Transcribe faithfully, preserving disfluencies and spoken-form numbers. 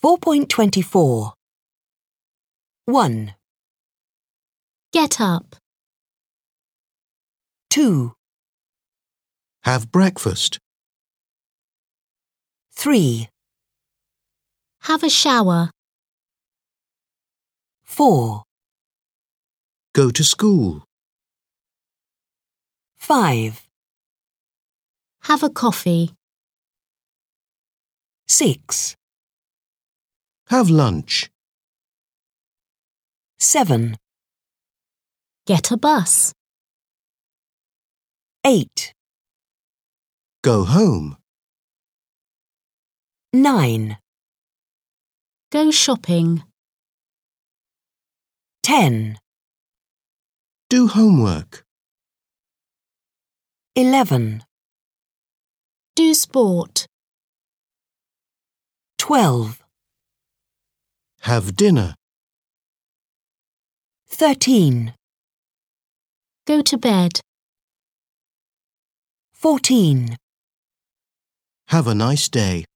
four point twenty-four. one, Get up. two, Have breakfast. three, Have a shower. four, Go to school. five, Have a coffee. six, Have lunch. seven, Get a bus. eight, Go home. nine, Go shopping. ten, Do homework. eleven, Do sport. twelve, Have dinner. thirteen, Go to bed. fourteen. Have a nice day.